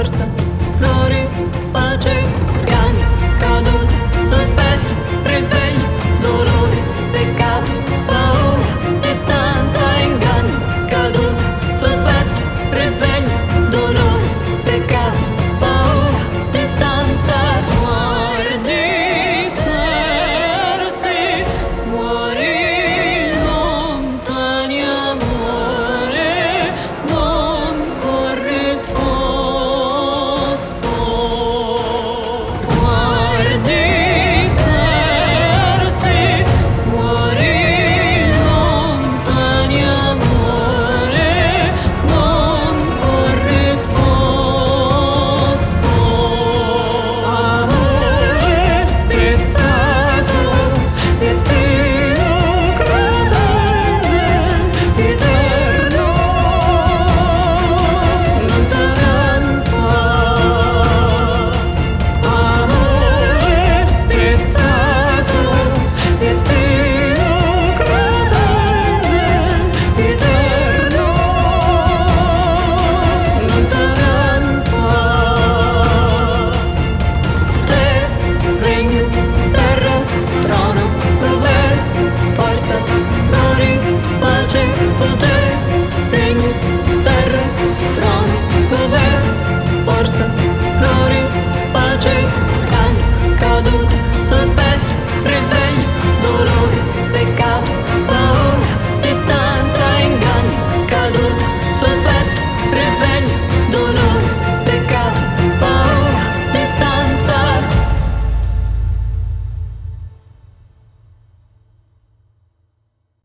forza, gloria, pace, piano, caduto, sospetto, risveglio, dolore, peccato, paura, distanza, inganno, caduto, sospetto, risveglio, dolore, peccato, paura, distanza, guardi persi, muori lontani amore, non corrisposto. Guardi persi, muori lontani amore, non corrisposto. Amore spezzato, destino crudele, eterno, lontananza. Amore spezzato, destino crudele, eterno, lontananza. Te, regno, terra, trono, potere, forza, gloria, pace, potere, regno, terra, trono, potere, forza, gloria, pace, canno, caduto, sospetto, risveglio, dolore, peccato, paura, distanza, inganno, caduto, sospetto, risveglio, dolore.